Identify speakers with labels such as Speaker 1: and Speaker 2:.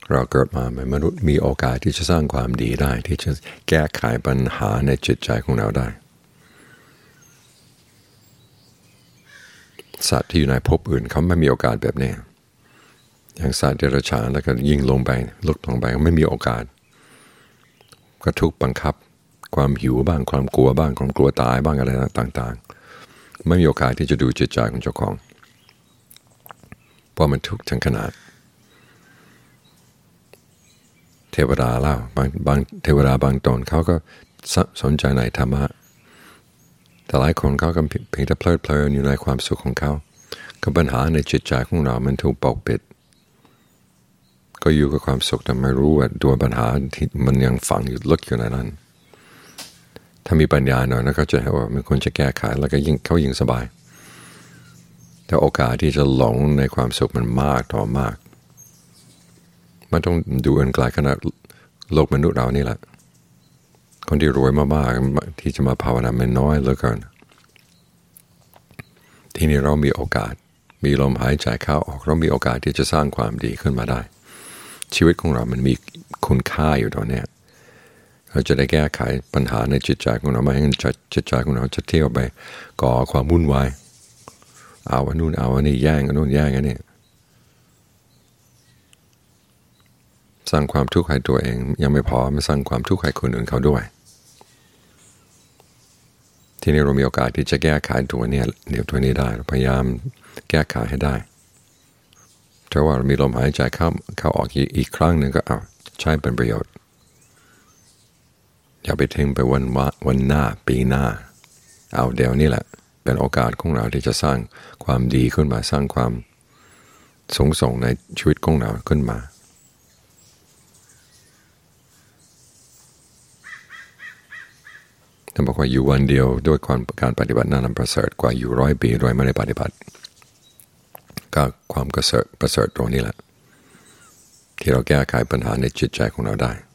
Speaker 1: เราเกิดมาเป็นมนุษย์มีโอกาสที่จะสร้างความดีได้ที่จะแก้ไขปัญหาในจิตใจของเราได้สัตว์ที่อยู่ในภพอื่นเขาไม่มีโอกาสแบบนี้อย่างสัตว์เดรัจฉานแล้วก็ยิ่งลงไปลุกลงไปไม่มีโอกาสก็ทุกบังคับความหิวบ้างความกลัวบ้างความกลัวตายบ้างอะไรต่างๆไม่มีโอกาสที่จะดูจิตใจของเจ้าของเพราะมันทุกข์ทั้งขนาดเทวดาเล่าบางเทวดาบางตนเขาก็สนใจในธรรมะแต่หลายคนเขาก็เพียงแต่เพลิดเพลินอยู่ในความสุขของเขาก็ปัญหาในจิตใจของเรามันถูกปกปิดก็อยู่กับความสุขแต่ไม่รู้ว่าตัวปัญหาที่มันยังฝังอยู่ลึกอยู่ในนั้นถ้ามีปัญญาหน่อยนะก็จะเห็นว่ามันควรจะแก้ไขแล้วก็เขายิ่งสบายแต่โอกาสที่จะหลงในความสุขมันมากต่อมากมันต้องดูอันไกลขนาดโลกมนุษย์เรานี่แหละคนที่รวยมากๆที่จะมาภาวนามันน้อยเหลือเกินที่นี่เรามีโอกาสมีลมหายใจเข้าออกเรามีโอกาสที่จะสร้างความดีขึ้นมาได้ชีวิตของเรามันมีคุณค่าอยู่ตรงนี้เราจะได้แก้ไขปัญหาในจิตใจของเราไม่ให้จิตใจของเราจะเที่ยวไปก่อความวุ่นวายเอาอันนู้นเอาอันนี้แย่งอันนู้นแย่งอันนี้สร้างความทุกข์ให้ตัวเองยังไม่พอมาสร้างความทุกข์ให้คนอื่นเขาด้วยทีนี้เรามีโอกาสที่จะแก้ไขตัวนี้เดี๋ยวตัวนี้ได้พยายามแก้ไขให้ได้ถ้าว่ามีลมหายใจเข้าออกอีกครั้งหนึ่งก็เอาใช้เป็นประโยชน์อย่าไปทิ้งไปวันหน้าปีหน้าเอาเดี๋ยวนี้แหละเป็นโอกาสของเราที่จะสร้างความดีขึ้นมาสร้างความสูงส่งในชีวิตของเราขึ้นมาท่านบอกว่าอยู่วันเดียวด้วยการปฏิบัตินั้นประเสริฐกว่าอยู่100 ปีโดยไม่ได้ปฏิบัติก็ความประเสริฐตรงนี้แหละที่เราแก้ไขปัญหาในจิตใจของเราได้